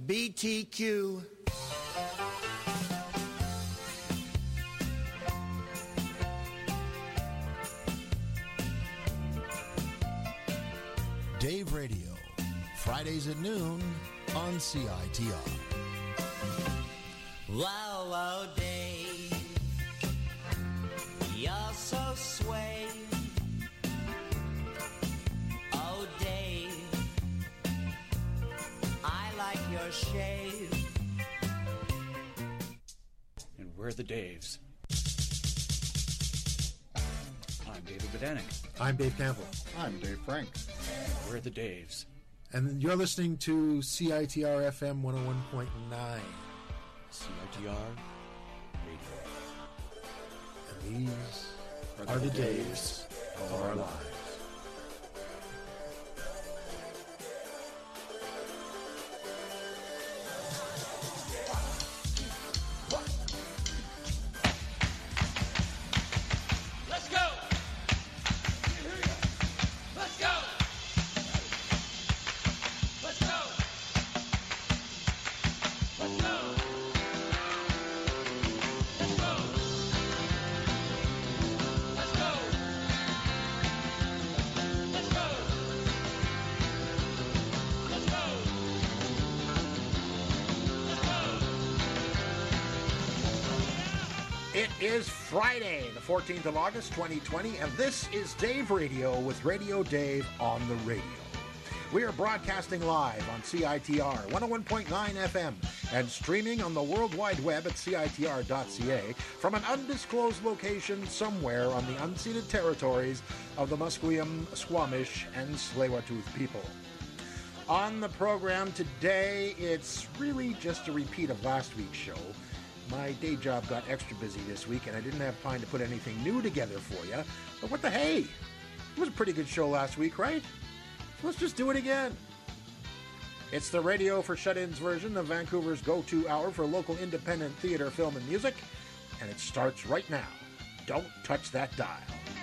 BTQ. Dave Radio, Fridays at noon on CITR. Wow, wow, Dave, you're so sway. Oh, Dave, I like your shave. And we're the Daves. I'm David Bedanik. I'm Dave Campbell. I'm Dave Frank. We're the Daves. And you're listening to CITR FM 101.9. CITR Radio. And these are the days of our lives. Let's go! Let's go! Let's go! Let's go! Let's go! Let's go! Let's go! Let's go! Let's go! It is Friday, the 14th of August, 2020, and this is Dave Radio with Radio Dave on the radio. We are broadcasting live on CITR 101.9 FM and streaming on the World Wide Web at CITR.ca from an undisclosed location somewhere on the unceded territories of the Musqueam, Squamish, and Tsleil-Waututh people. On the program today, it's really just a repeat of last week's show. My day job got extra busy this week, and I didn't have time to put anything new together for you. But what the hey? It was a pretty good show last week, right? Let's just do it again. It's the Radio for Shut-Ins version of Vancouver's go-to hour for local independent theater, film, and music, and it starts right now. Don't touch that dial.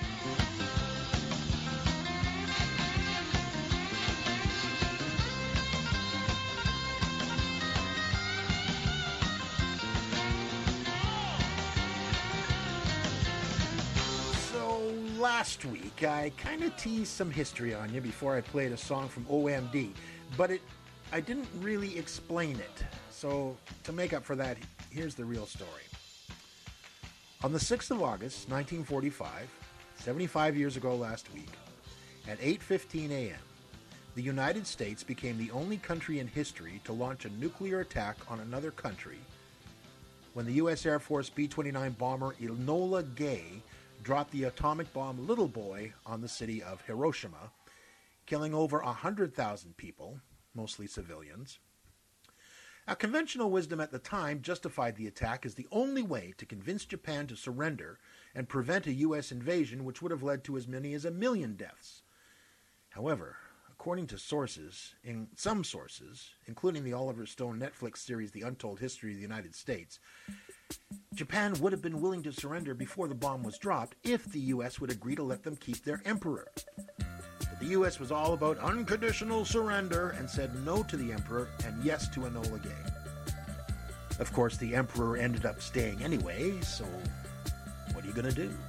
Last week, I kind of teased some history on you before I played a song from OMD, but I didn't really explain it. So, to make up for that, here's the real story. On the 6th of August, 1945, 75 years ago last week, at 8:15 a.m., the United States became the only country in history to launch a nuclear attack on another country when the U.S. Air Force B-29 bomber Enola Gay dropped the atomic bomb Little Boy on the city of Hiroshima, killing over 100,000 people, mostly civilians. Now, conventional wisdom at the time justified the attack as the only way to convince Japan to surrender and prevent a U.S. invasion which would have led to as many as 1 million deaths. However, according to some sources, including the Oliver Stone Netflix series The Untold History of the United States, Japan would have been willing to surrender before the bomb was dropped if the U.S. would agree to let them keep their emperor. But the U.S. was all about unconditional surrender and said no to the emperor and yes to Enola Gay. Of course, the emperor ended up staying anyway, so what are you going to do?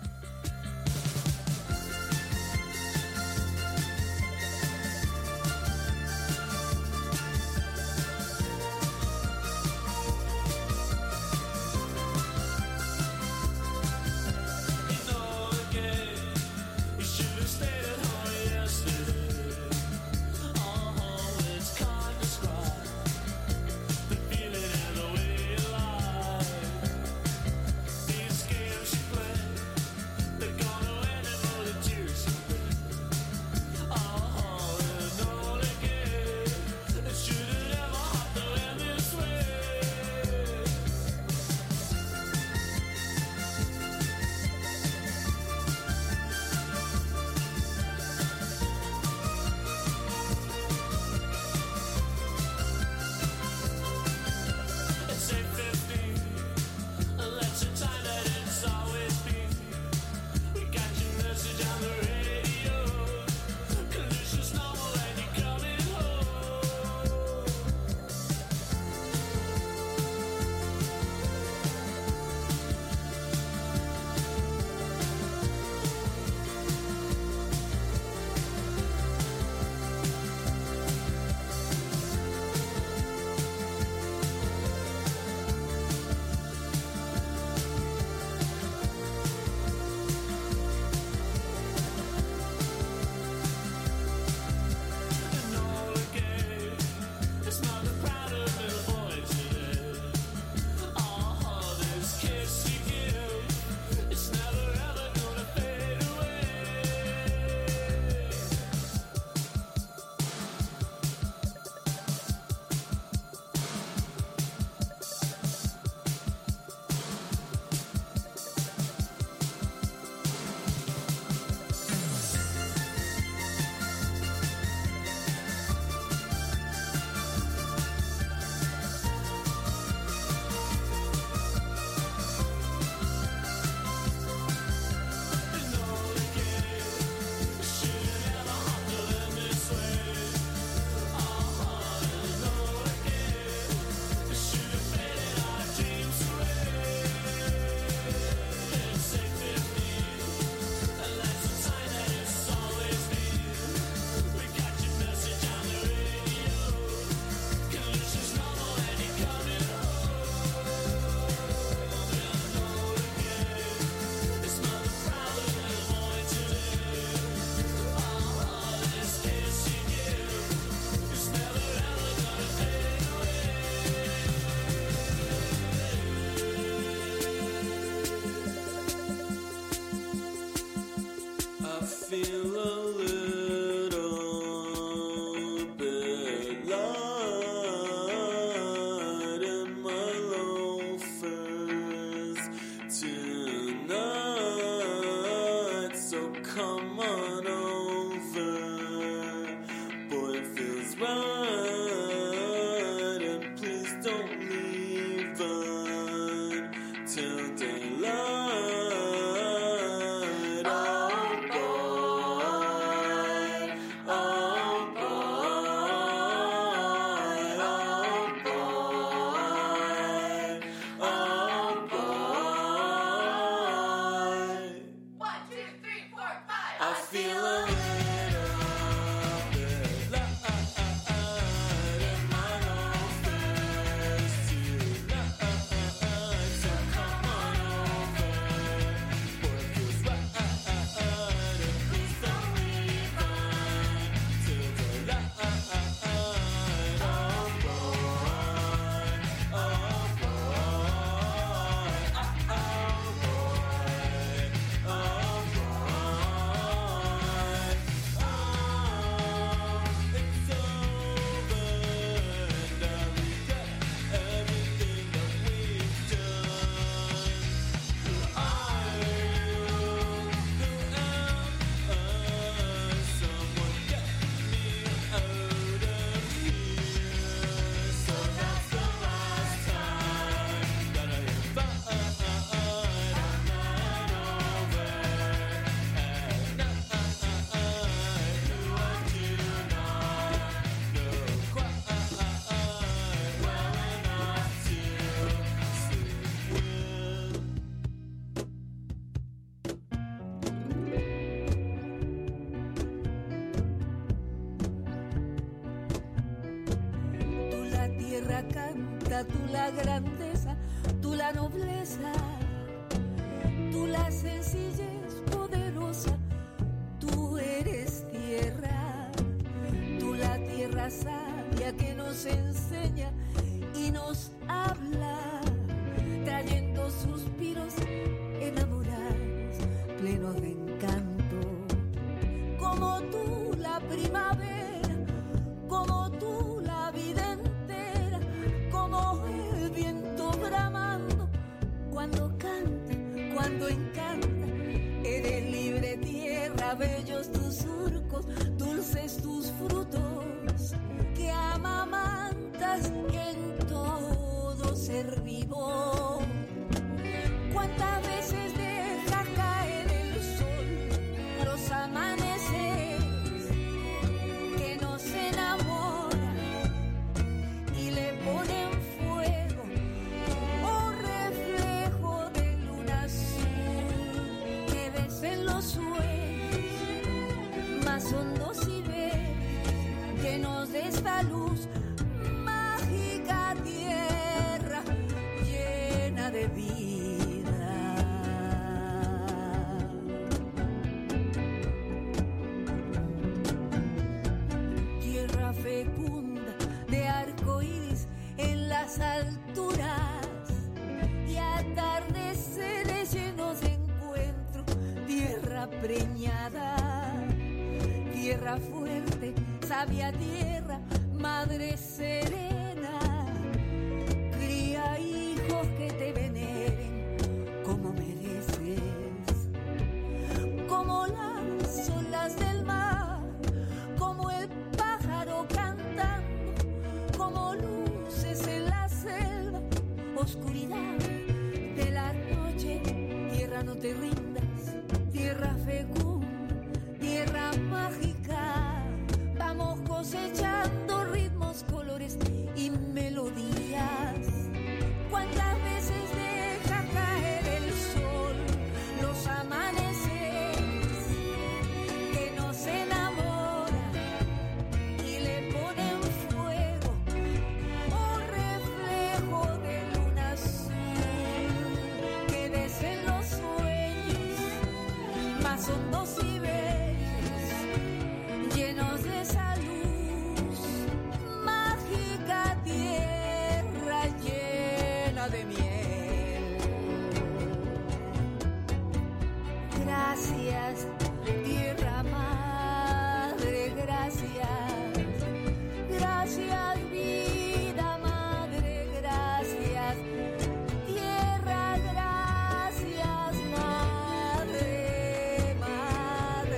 come on over. Boy, it feels right, and please don't leave until daylight. Oh boy, oh boy, oh boy, oh boy. 1, 2, 3, 4, 5. I feel a little bit light in my own face tonight. So come on over, boy, it feels right. And please don't leave until daylight. Oh boy, oh boy, oh it's over, and I regret everything that we've done. Who are you? Who am I? Someone get me out of here. So that's the last time that I invite a night over at night. Who I do not know quite well enough to sleep with. Tú la tierra canta, tú la grandeza, tú la nobleza, tú la sencillez poderosa, tú eres tierra, tú la tierra sabia que nos enseña y nos habla, trayendo suspiros enamorados, plenos de encanto, como tú la primavera, como tú la vida entera, como el viento bramando, cuando canta, cuando encanta, eres libre tierra, bellos tus surcos, dulces tus frutos, que amamantas en todo ser vivo. ¿Cuántas veces dejas caer el sol, los amaneceres que nos enamoran y le ponen fuego, oh reflejo de luna azul que ves en los sueños más hondos y bellos, llenos de esta luz, mágica tierra llena de vida. Tierra fecunda de arco iris en las alturas y atardeceres llenos de encuentro, tierra preñada, tierra fuerte, sabia tierra, madre serena, cría hijos que te veneren como mereces, como las olas del mar, como el pájaro cantando, como luces en la selva, oscuridad de la noche, tierra no te rindas, tierra fecunda, tierra mágica, vamos cosechando ritmos, colores y melodías. ¿Cuántas veces deja caer el sol, los amaneceres que nos enamoran y le ponen fuego, oh reflejo de luna azul que ves en los sueños más hondos y bellos, llenos de esa luz, mágica tierra llena de miel. Gracias, tierra madre, gracias, gracias vida madre, gracias, tierra, gracias madre, madre.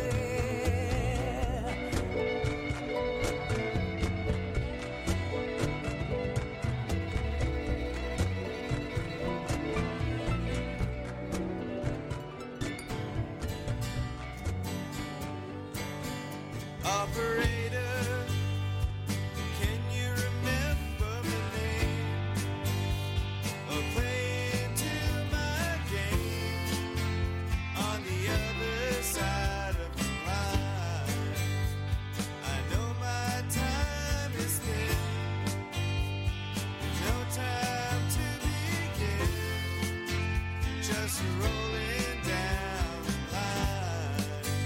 operator, can you remember my name? Or play into my game on the other side of the line? I know my time is spent, no time to begin, just rolling down the line.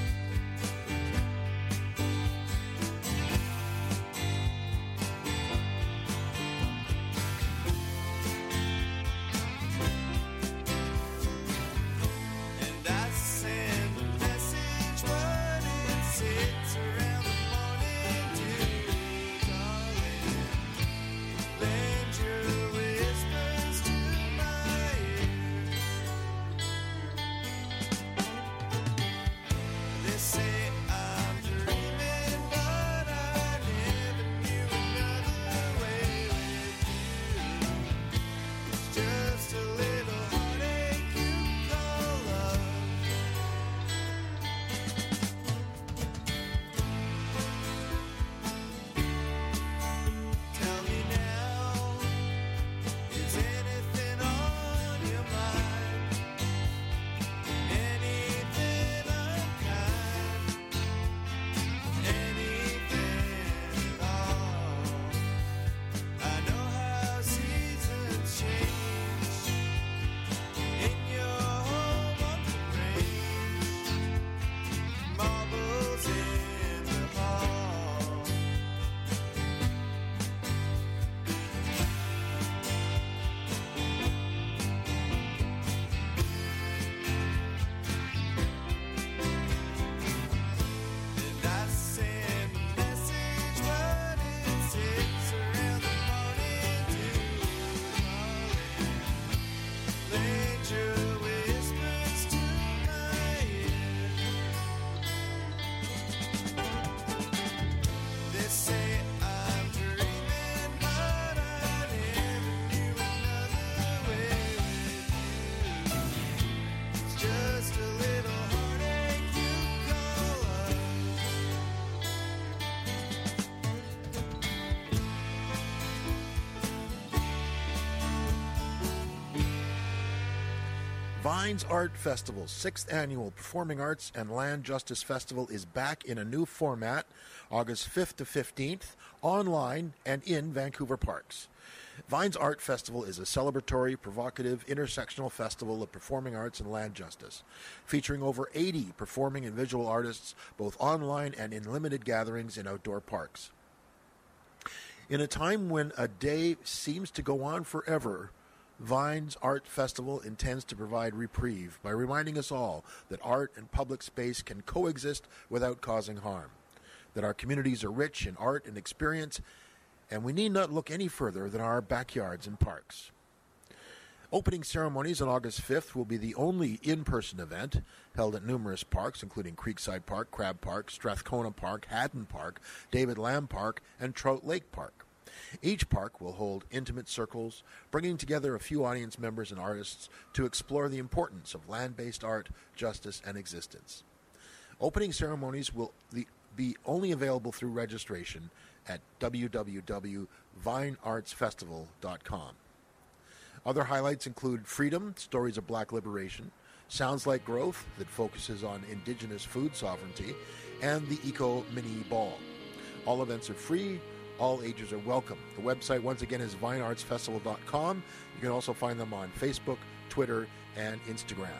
And I send a message, but it sits around the morning dew, darling. Lend your whispers to my ear. They say I'm dreaming, but I never knew another way with you. It's just a little heartache you call love. Tell me now, is anything on your mind? Anything unkind? Anything at all? I know how seasons change in your home on the range, marbles in the hall. And I send a message, but it sits around the morning dew, darling. Lend your whispers to my ear. They say I'm dreaming, but I never knew another way with you. It's just a little heartache you call love. Vines Art Festival's 6th annual Performing Arts and Land Justice Festival is back in a new format, August 5th to 15th, online and in Vancouver parks. Vines Art Festival is a celebratory, provocative, intersectional festival of performing arts and land justice, featuring over 80 performing and visual artists, both online and in limited gatherings in outdoor parks. In a time when a day seems to go on forever, Vines Art Festival intends to provide reprieve by reminding us all that art and public space can coexist without causing harm, that our communities are rich in art and experience, and we need not look any further than our backyards and parks. Opening ceremonies on August 5th will be the only in-person event, held at numerous parks, including Creekside Park, Crab Park, Strathcona Park, Haddon Park, David Lamb Park, and Trout Lake Park. Each park will hold intimate circles, bringing together a few audience members and artists to explore the importance of land-based art, justice, and existence. Opening ceremonies will be only available through registration at www.vineartsfestival.com. Other highlights include Freedom, Stories of Black Liberation, Sounds Like Growth, that focuses on Indigenous food sovereignty, and the Eco Mini Ball. All events are free. All ages are welcome. The website, once again, is vineartsfestival.com. You can also find them on Facebook, Twitter, and Instagram.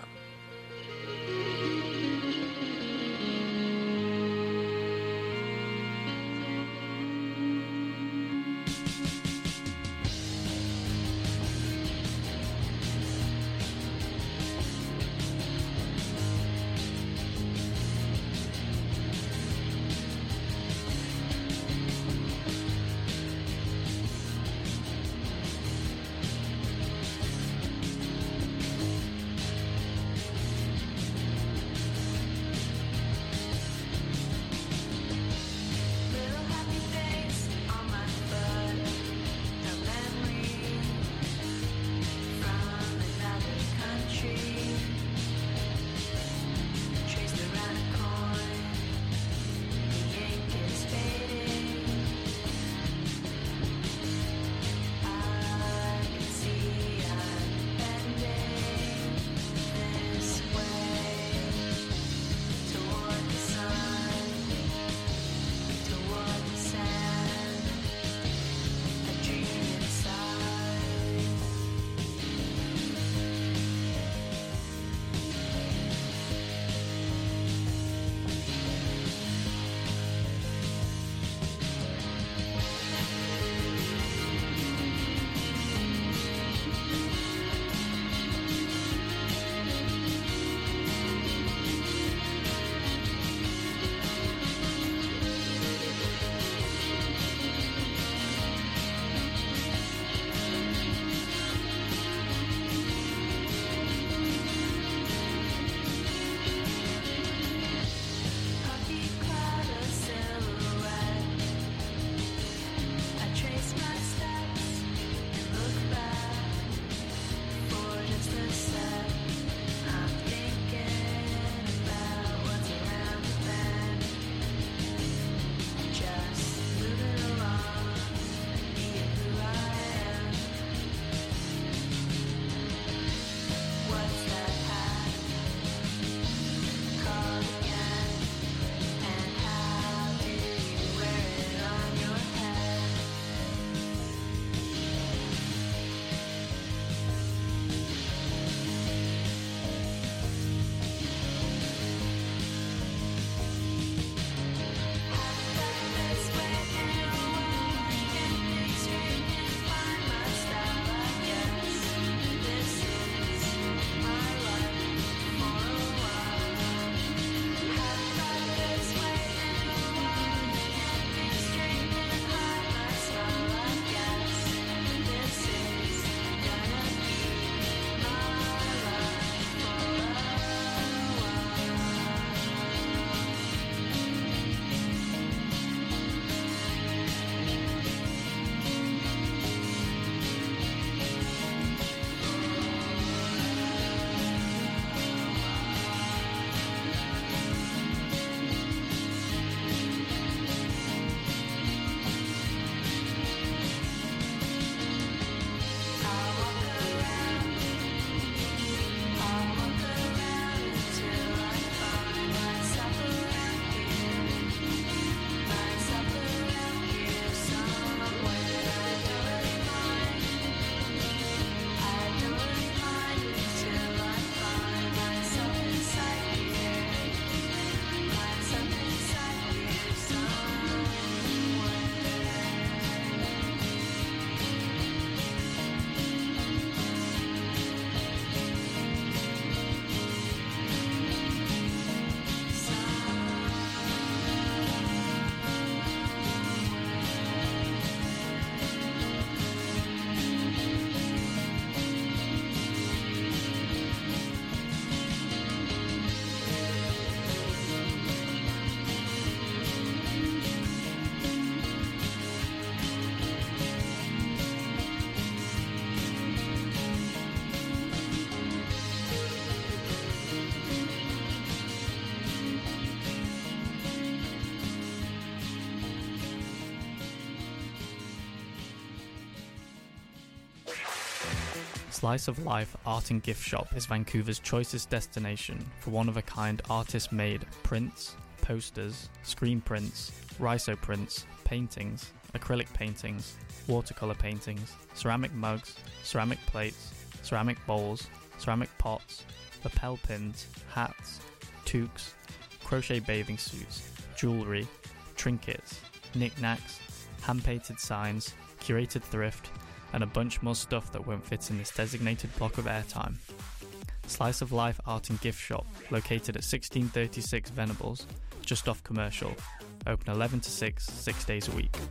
Slice of Life Art and Gift Shop is Vancouver's choicest destination for one-of-a-kind artist-made prints, posters, screen prints, rhizo prints, paintings, acrylic paintings, watercolour paintings, ceramic mugs, ceramic plates, ceramic bowls, ceramic pots, lapel pins, hats, toques, crochet bathing suits, jewellery, trinkets, knickknacks, hand-painted signs, curated thrift, and a bunch more stuff that won't fit in this designated block of airtime. Slice of Life Art and Gift Shop, located at 1636 Venables, just off Commercial, open 11 to 6 days a week.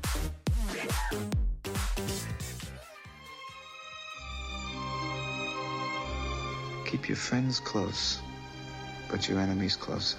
Keep your friends close, but your enemies closer.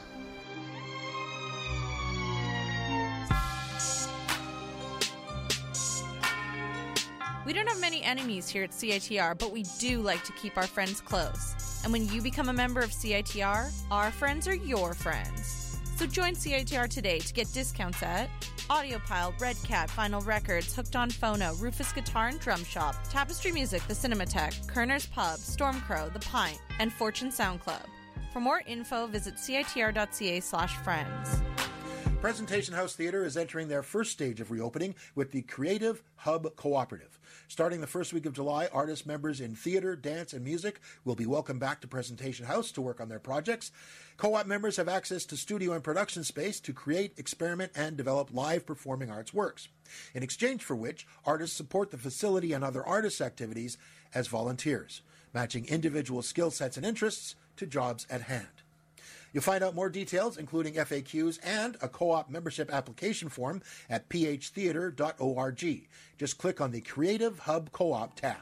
We don't have many enemies here at CITR, but we do like to keep our friends close. And when you become a member of CITR, our friends are your friends. So join CITR today to get discounts at Audiopile, Red Cat, Vinyl Records, Hooked on Phono, Rufus Guitar and Drum Shop, Tapestry Music, The Cinematheque, Kerner's Pub, Stormcrow, The Pint, and Fortune Sound Club. For more info, visit citr.ca/friends. Presentation House Theatre is entering their first stage of reopening with the Creative Hub Cooperative. Starting the first week of July, artist members in theatre, dance, and music will be welcomed back to Presentation House to work on their projects. Co-op members have access to studio and production space to create, experiment, and develop live performing arts works, in exchange for which artists support the facility and other artists' activities as volunteers, matching individual skill sets and interests to jobs at hand. You'll find out more details, including FAQs and a co-op membership application form at phtheatre.org. Just click on the Creative Hub Co-op tab.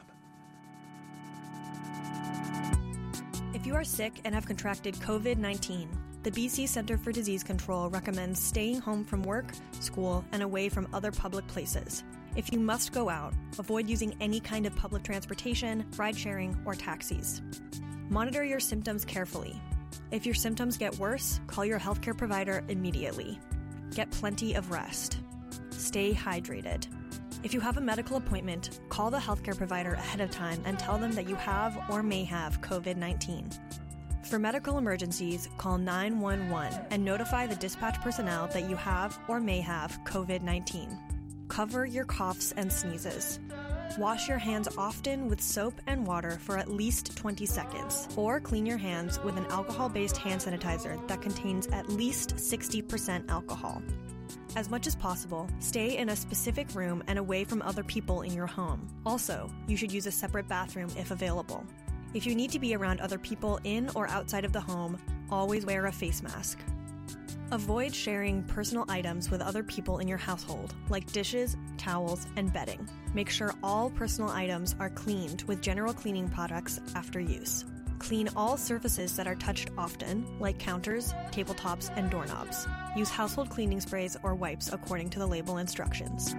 If you are sick and have contracted COVID-19, the BC Centre for Disease Control recommends staying home from work, school, and away from other public places. If you must go out, avoid using any kind of public transportation, ride-sharing, or taxis. Monitor your symptoms carefully. If your symptoms get worse, call your healthcare provider immediately. Get plenty of rest. Stay hydrated. If you have a medical appointment, call the healthcare provider ahead of time and tell them that you have or may have COVID-19. For medical emergencies, call 911 and notify the dispatch personnel that you have or may have COVID-19. Cover your coughs and sneezes. Wash your hands often with soap and water for at least 20 seconds, or clean your hands with an alcohol-based hand sanitizer that contains at least 60% alcohol. As much as possible, stay in a specific room and away from other people in your home. Also, you should use a separate bathroom if available. If you need to be around other people in or outside of the home, always wear a face mask. Avoid sharing personal items with other people in your household, like dishes, towels, and bedding. Make sure all personal items are cleaned with general cleaning products after use. Clean all surfaces that are touched often, like counters, tabletops, and doorknobs. Use household cleaning sprays or wipes according to the label instructions.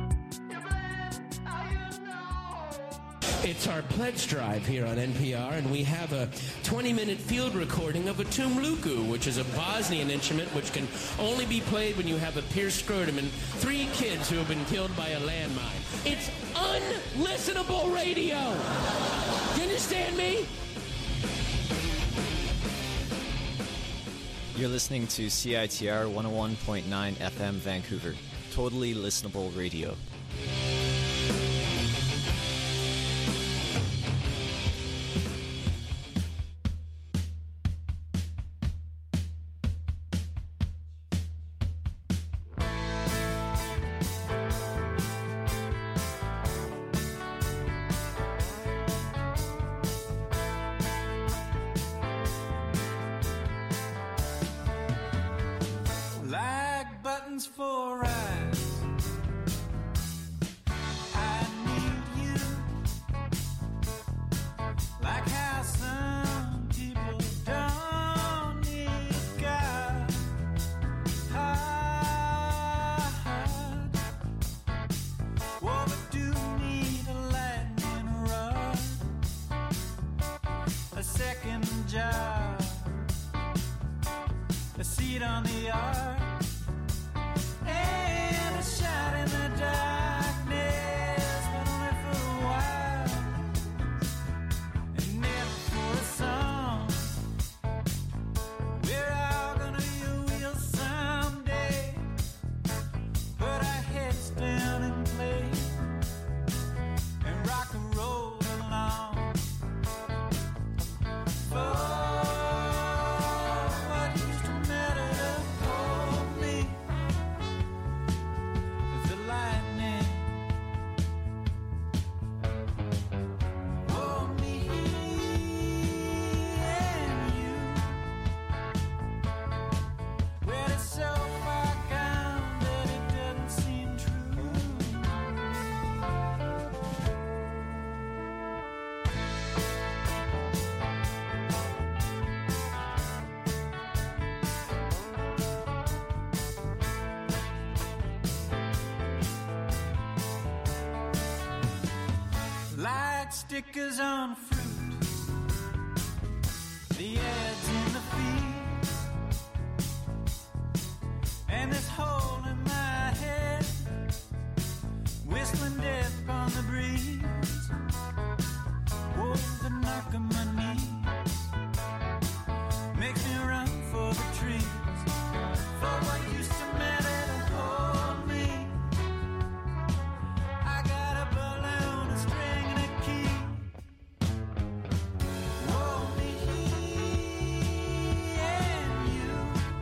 It's our pledge drive here on NPR, and we have a 20-minute field recording of a tumluku, which is a Bosnian instrument which can only be played when you have a pierced scrotum and 3 kids who have been killed by a landmine. It's unlistenable radio! Do you understand me? You're listening to CITR 101.9 FM Vancouver. Totally listenable radio. Like buttons for eyes, stickers on fruit, the ads in the feed, and this hole in my head, whistling death on the breeze. Oh, the knock of my knees makes me run for the trees, for what used to matter to hold me. I got a balloon, a string, and a key. Only he and you.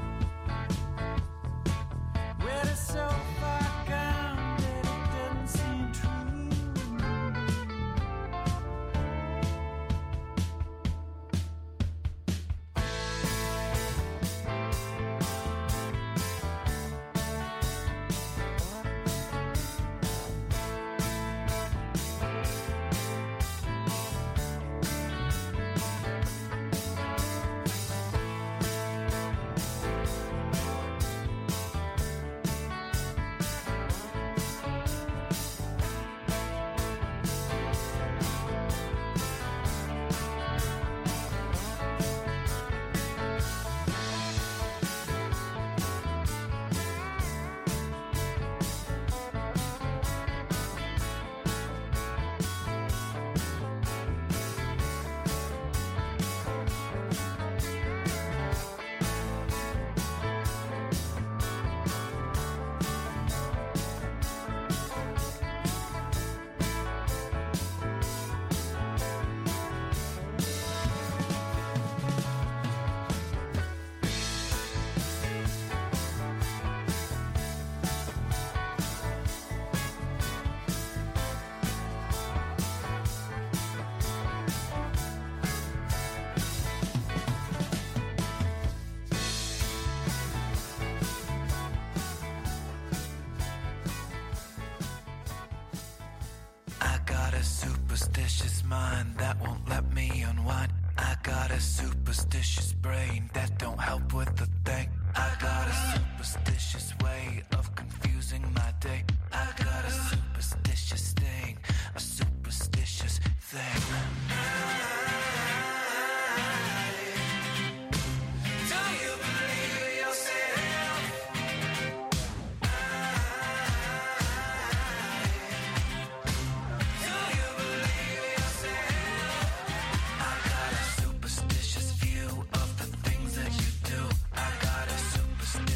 Well, it's so far gone that it doesn't seem true. I got a superstitious mind that won't let me unwind. I got a superstitious brain that don't help with a thing. I got a superstitious way of confusing my day. I got a superstitious thing, a superstitious thing. Do you believe yourself? Do you believe yourself? I got a superstitious view of the things that you do. I got a superstitious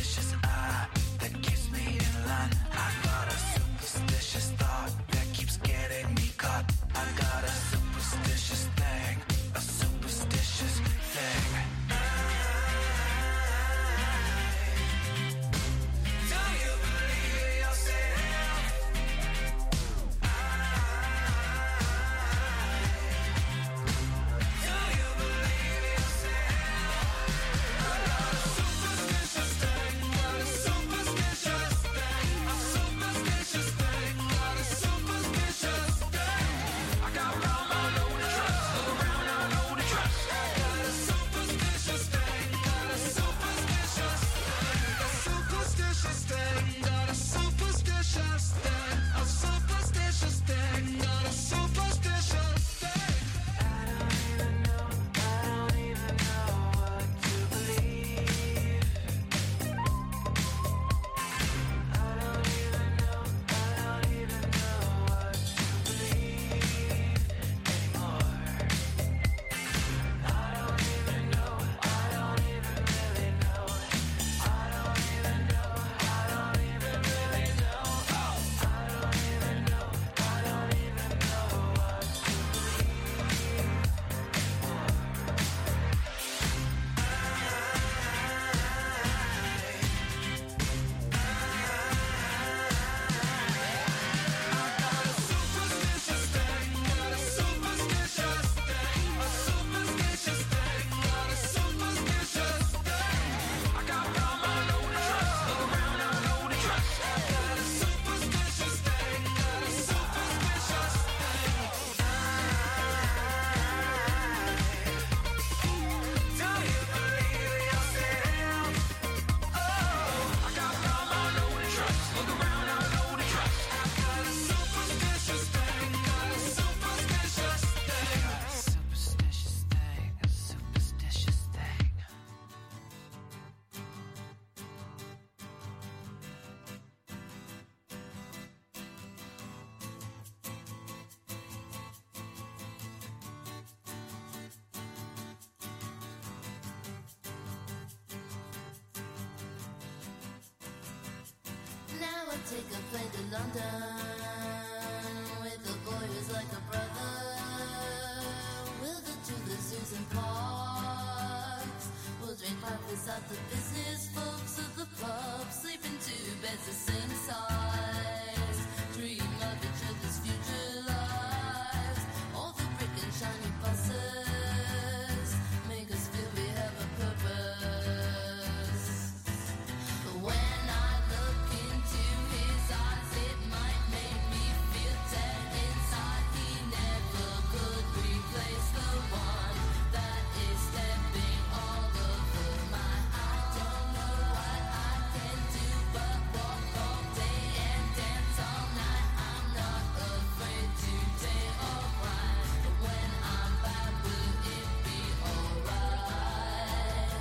take a plane to London with a boy who's like a brother. We'll go to the zoos and parks. We'll drink coffees at the business folks at the pub. Sleep in two beds the same size. Dream of each other's future lives. All the brick and shiny buses make us feel we have a purpose. When I look into his eyes, it might make me feel dead inside. He never could replace the one that is stepping all over my. I don't know what I can do but walk all day and dance all night. I'm not afraid to day or ride. But when I'm back, will it be alright?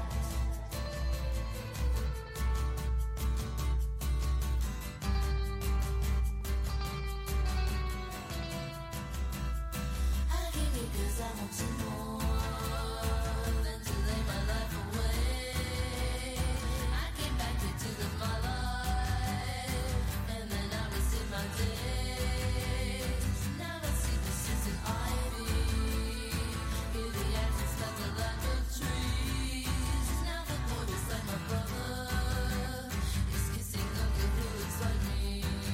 I came here 'cause I want some more than to lay my life away. I came back here to live my life, and then I will see my days. Now I see the season ivy, hear the accents that the lack of trees. Now the boy is like my brother, is kissing a girl who looks like me.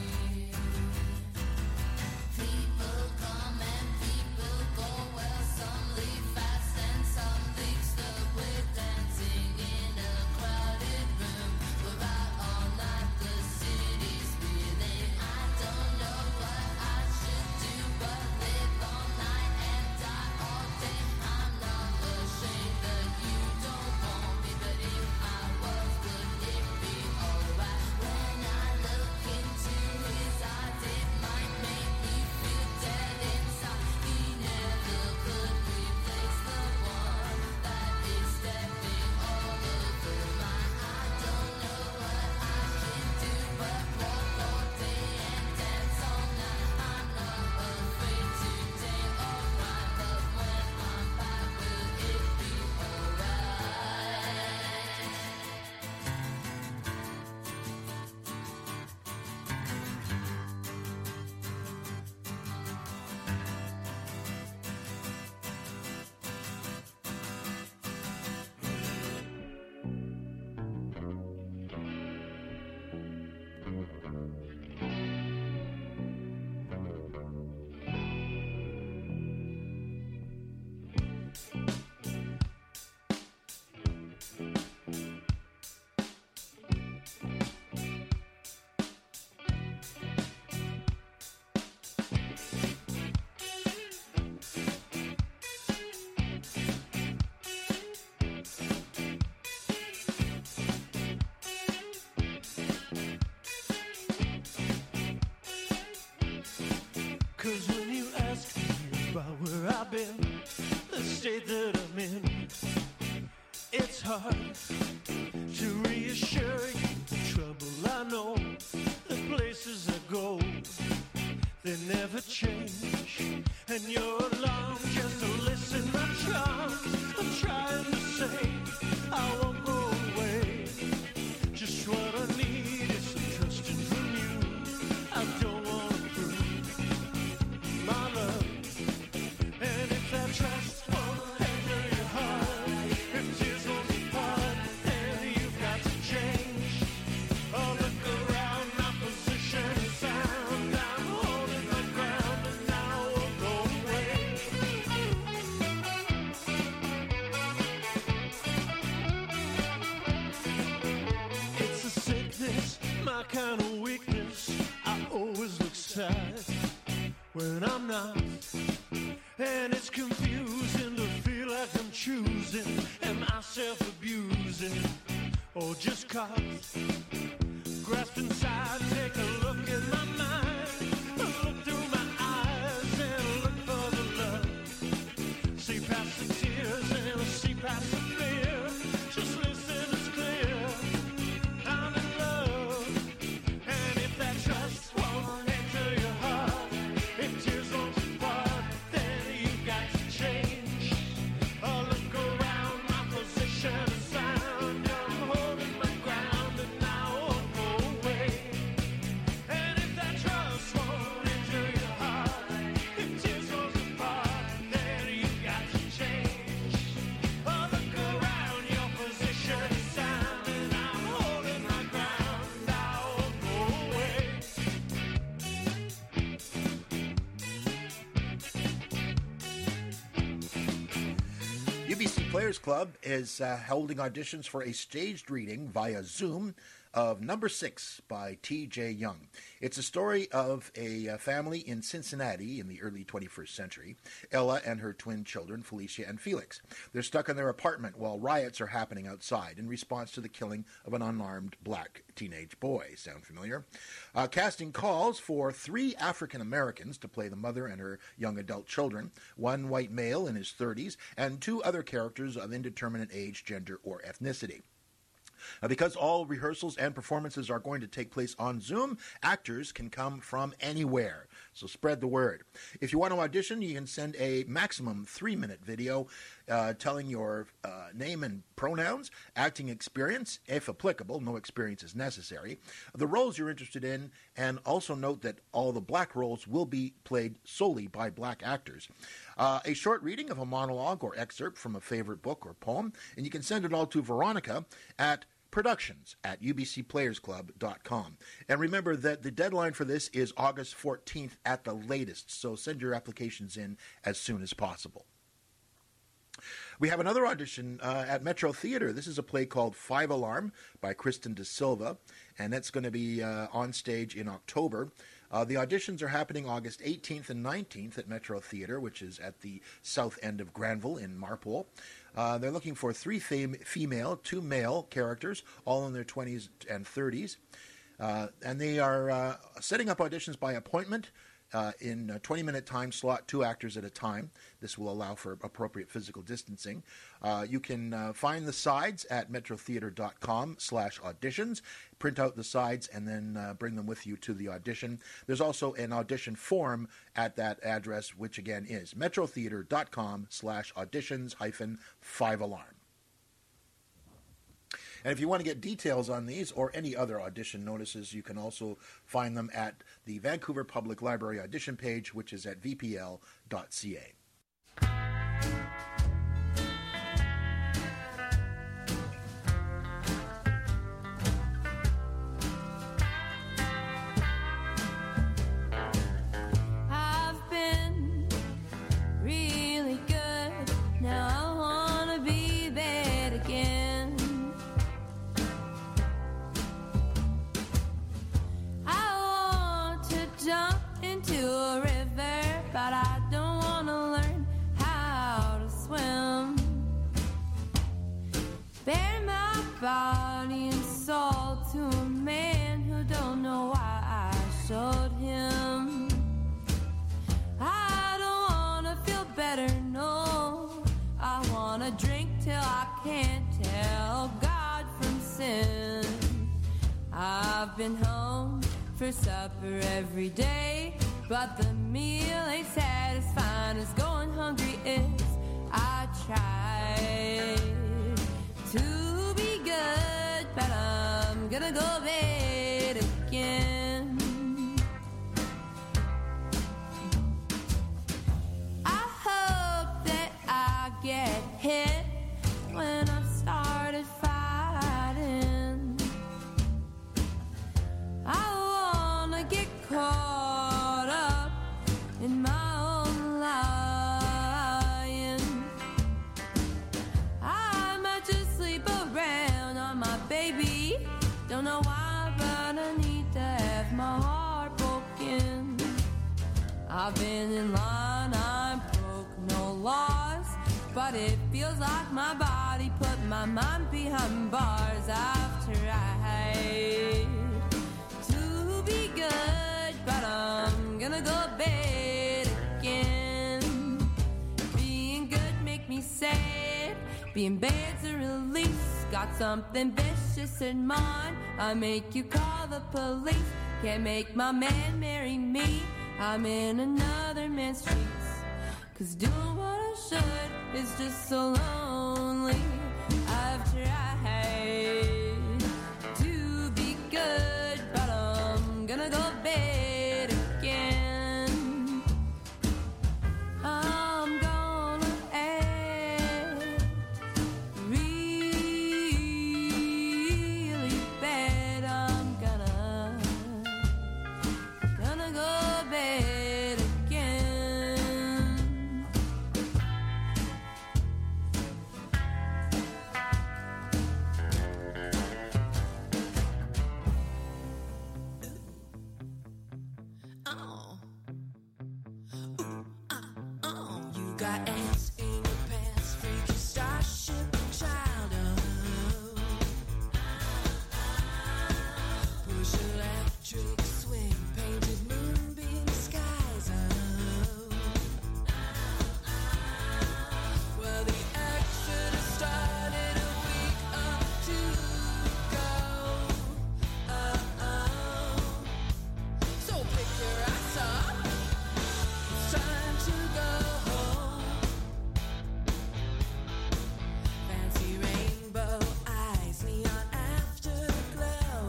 People come and people go. Well, some leave fast and some leave slow. We're dancing in a crowded room. We're out all night, the city's reeling. I don't know what I should do but live all night and die all day. I'm not ashamed that you don't want me, but if I was, would it be alright? When I look into his eyes, it might make me feel dead inside. He never could replace the one that is stepping all over my. I don't know what I can do but walk all day and dance all night. I'm not afraid to day or ride, but when I'm back, will it be alright? Cause when you ask me about where I've been, the state that I'm in, it's hard to reassure you the trouble I know. The places I go, they never change. And you're along just to listen. I'm trying to say I won't go away. Just what I need is some trusting from you. I don't want to prove my love. And if that trust won't enter your heart, if tears won't depart, then you've got to change. Oh, look around, my position is sound. I'm holding my ground and I won't go away. UBC Players Club is holding auditions for a staged reading via Zoom of Number 6 by T.J. Young. It's a story of a family in Cincinnati in the early 21st century, Ella and her twin children, Felicia and Felix. They're stuck in their apartment while riots are happening outside in response to the killing of an unarmed black teenage boy. Sound familiar? Casting calls for 3 African Americans to play the mother and her young adult children, 1 white male in his 30s, and 2 other characters of indeterminate age, gender, or ethnicity. Because all rehearsals and performances are going to take place on Zoom, actors can come from anywhere. So spread the word. If you want to audition, you can send a maximum 3-minute video telling your name and pronouns, acting experience, if applicable, no experience is necessary, the roles you're interested in, and also note that all the black roles will be played solely by black actors. A short reading of a monologue or excerpt from a favorite book or poem, and you can send it all to Veronica at productions@ubcplayersclub.com. And remember that the deadline for this is August 14th at the latest, so send your applications in as soon as possible. We have another audition at Metro Theatre. This is a play called 5 Alarm by Kristen De Silva, and that's going to be on stage in October. The auditions are happening August 18th and 19th at Metro Theatre, which is at the south end of Granville in Marpole. They're looking for 3 female, 2 male characters, all in their 20s and 30s. And they are setting up auditions by appointment in a 20-minute time slot, 2 actors at a time. This will allow for appropriate physical distancing. You can find the sides at metrotheater.com/auditions, print out the sides, and then bring them with you to the audition. There's also an audition form at that address, which again is metrotheater.com/auditions-5alarm. And if you want to get details on these or any other audition notices, you can also find them at the Vancouver Public Library audition page, which is at vpl.ca. I've been really good. Now I wanna be bad again. Jump into a river, but I don't want to learn how to swim. Bare my body and soul to a man who don't know why I showed him. I don't want to feel better, no. I want to drink till I can't tell God from sin. I've been home for supper every day, but the meal ain't satisfying as going hungry is. I tried to be good, but I'm gonna go bad again. I hope that I get hit when I've started fighting. Get caught up in my own lying. I might just sleep around on my baby. Don't know why, but I need to have my heart broken. I've been in line, I broke no laws, but it feels like my body put my mind behind bars. I've tried be good, but I'm gonna go bad again. Being good make me sad, being bad's a release. Got something vicious in mind, I make you call the police. Can't make my man marry me, I'm in another man's streets. Cause doing what I should is just so lonely. I've tried to be good, but I'm gonna go bad again. I'm gonna act really bad. I'm gonna go bad again. ants in your pants, freaky starship child. Push electric swing, painted moonbeam skies. Well, the exodus started a week or two ago. So pick your ass up. It's time to go home. Fancy rainbow eyes, neon afterglow.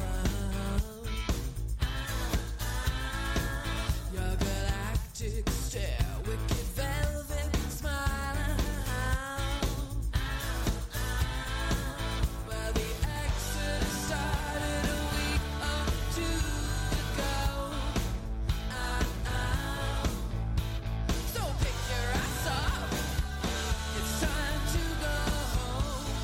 Your galactic stare, wicked velvet smile. Well, the exodus started a week or two ago. So pick your ass up. It's time to go home.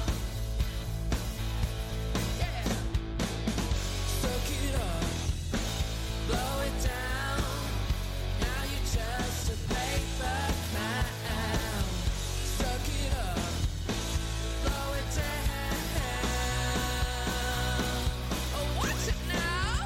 Yeah. Soak it up, blow it down. Now you're just a paper clown. Suck it up, blow it down. Oh, watch it now.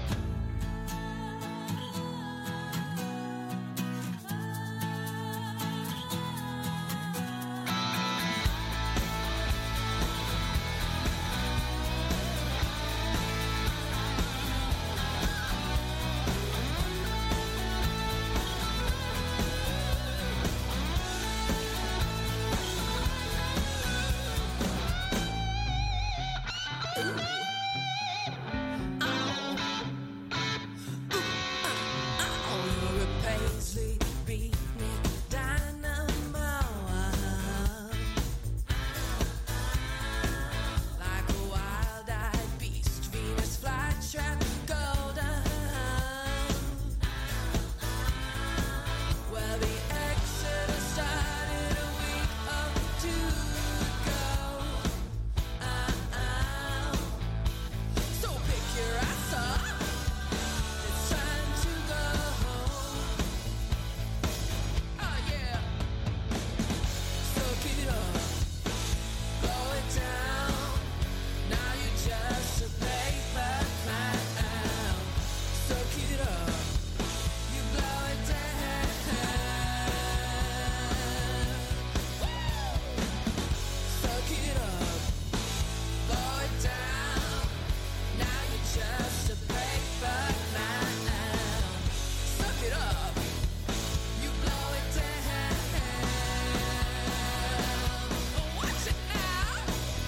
You're a paisley beatnik dynamo. Like a wild-eyed beast, Venus flytrap golden. Well, the exodus started a week or two ago. So pick your ass up. It's time to go home. Oh yeah. Soak it up, blow it down. Now you're just a paper clown. Soak it up, you blow it down. Soak it up, blow it down. Now you're just a paper clown. Suck it up, you blow it down. Watch it now.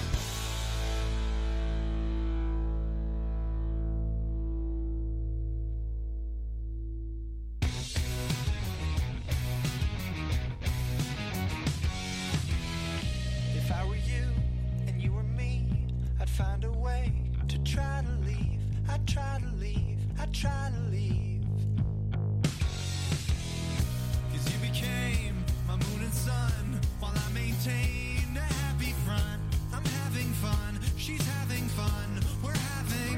If I were you and you were me, I'd find a way to try to leave. I'd try to leave. I'd try to leave. 'Cause you became my moon and sun while I maintain a happy front. I'm having fun. She's having fun. We're having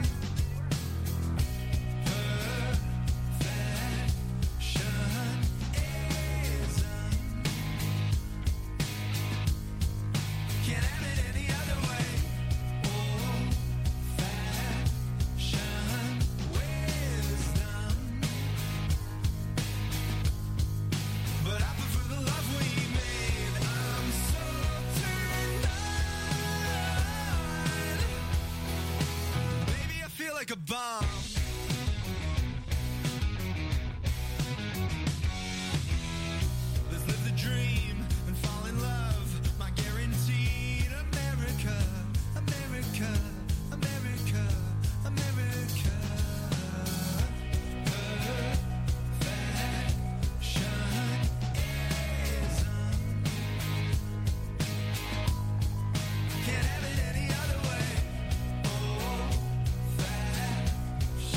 perfectionism. Can't have it any other way. Old fashioned wisdom. But I prefer the love we made. I'm so turned on. Baby, I feel like a bomb. Let's live the dream and fall in love. My guaranteed America, America, America, America. Perfectionism. Can't have it any other way. Old fashioned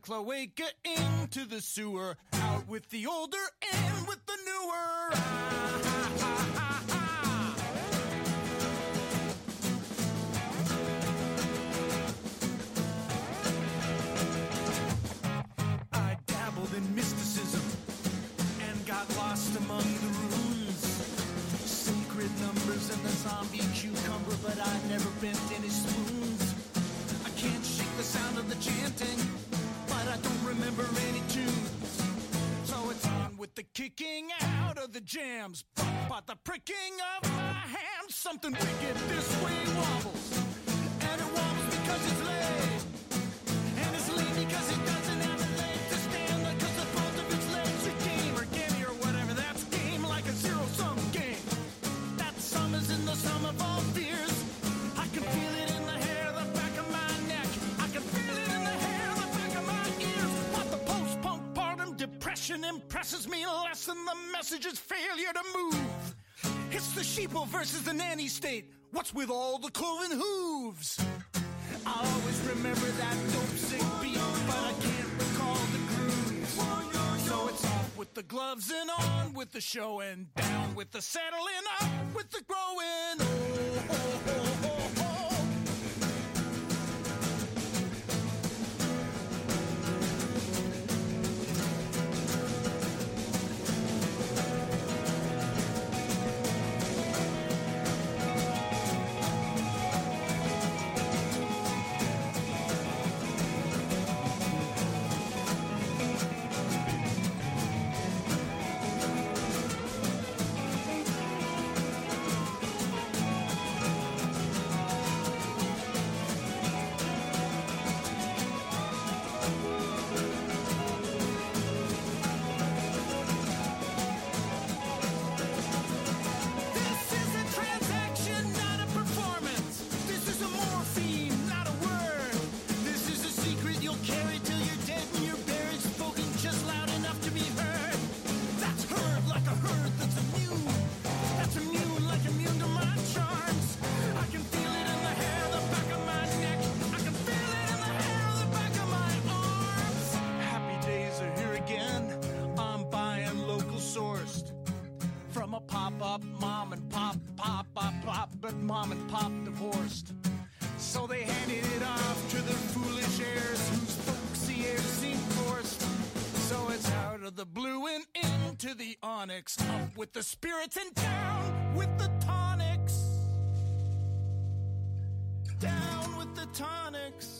cloaca, into the sewer, out with the older, in with the newer. I dabbled in mysticism and got lost among the runes. Sacred numbers and the zombie cucumber, but I've never bent any spoons. I can't shake the sound of the chanting, but I don't remember any tunes. So it's on with the kicking out of the jams, but the pricking of my hands. Something wicked this way wobbles, and it wobbles because it's lame. And it's lame because it doesn't have a leg to stand, because the both of its legs are game or gimme or whatever. That's game like a zero-sum game. That sum is in the sum of all fears. I can feel it in the hair, the back of my neck. I can feel it in the hair, the back of my ears. But the post-punk partum depression impresses me less than the message's failure to move. It's the sheeple versus the nanny state. What's with all the cloven hooves? I'll always remember that dope sick beat, but I can't recall the grooves. So it's off with the gloves and on with the show, and down with the settling, up with the growing. Oh, oh, oh, oh, oh. Mom and pop divorced, so they handed it off to their foolish heirs, whose folksy airs seem forced. So it's out of the blue and into the onyx, up with the spirits and down with the tonics. Down with the tonics.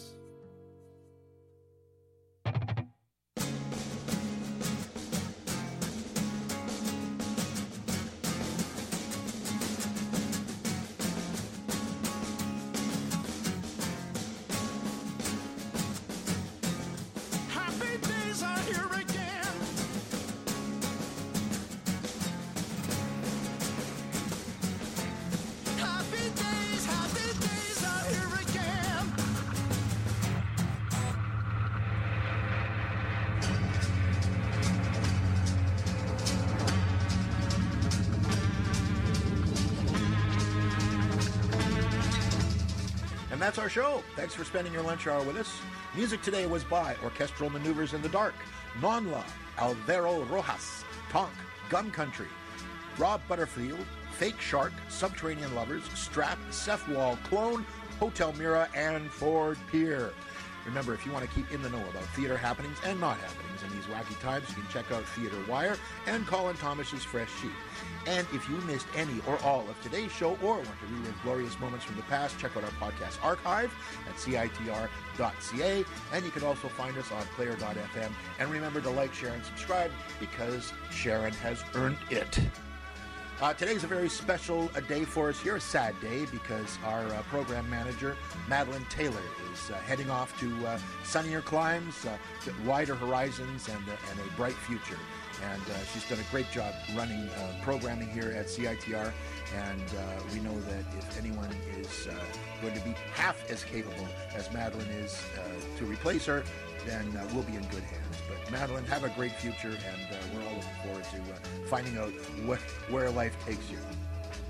And that's our show. Thanks for spending your lunch hour with us. Music today was by Orchestral Maneuvers in the Dark, Nonla, Alvaro Rojas, Tonk, Gum Country, Rob Butterfield, Fake Shark, Subterranean Lovers, Strap, Seth Wall, Clone, Hotel Mira, and Ford Pier. Remember, if you want to keep in the know about theater happenings and not happenings in these wacky times, you can check out Theater Wire and Colin Thomas's Fresh Sheet. And if you missed any or all of today's show or want to relive glorious moments from the past, check out our podcast archive at CITR.ca. And you can also find us on Player.fm. And remember to like, share, and subscribe, because Sharon has earned it. Today's a very special day for us here, a sad day, because our program manager, Madeline Taylor, is heading off to sunnier climes, wider horizons, and a bright future. And she's done a great job running programming here at CITR, and we know that if anyone is going to be half as capable as Madeline is to replace her, then we'll be in good hands. But Madeline, have a great future, and we're all looking forward to finding out where life takes you.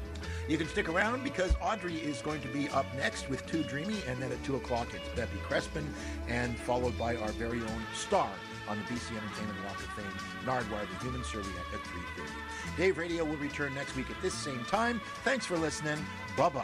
You can stick around because Audrey is going to be up next with Too Dreamy, and then at 2 o'clock it's Beppy Crespin, and followed by our very own star on the BC Entertainment Walk of Fame, Nardwuar, the Human Serviette, at 3:30. Dave Radio will return next week at this same time. Thanks for listening. Bye-bye.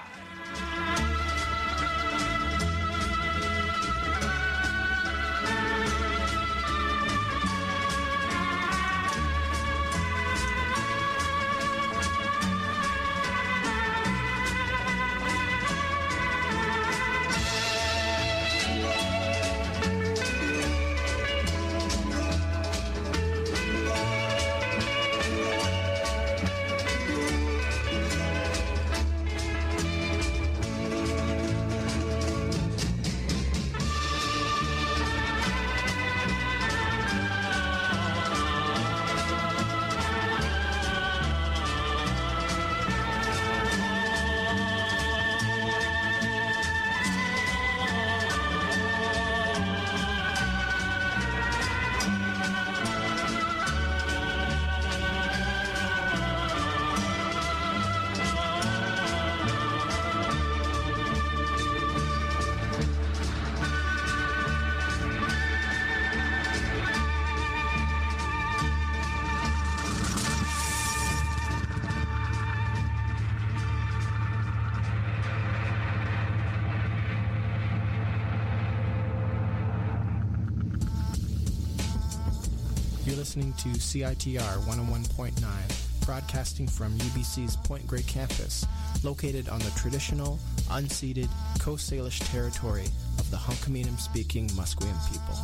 You're listening to CITR 101.9, broadcasting from UBC's Point Grey campus, located on the traditional, unceded Coast Salish territory of the Hunkaminam-speaking Musqueam people.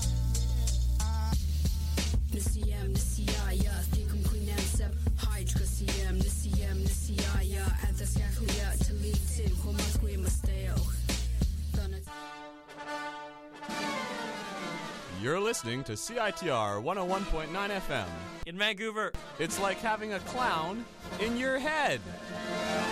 You're listening to CITR 101.9 FM. In Vancouver. It's like having a clown in your head.